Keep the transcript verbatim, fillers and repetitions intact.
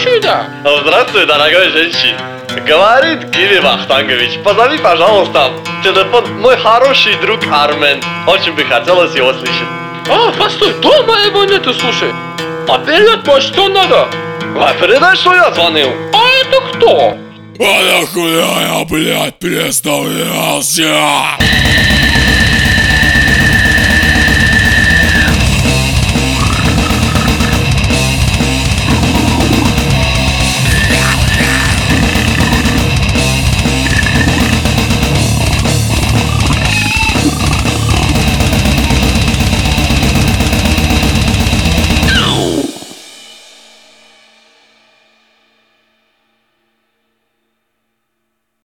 Слушаю, да. Здравствуй, дорогой женщин. Говорит Кирилл Вахтангович, позови, пожалуйста, телефон мой хороший друг Армен. Очень бы хотелось его слышать. А, постой, дома его нету, слушай. А передать, может, что надо? А передай, что я звонил. А это кто? А нахуя я, блядь, представлялся?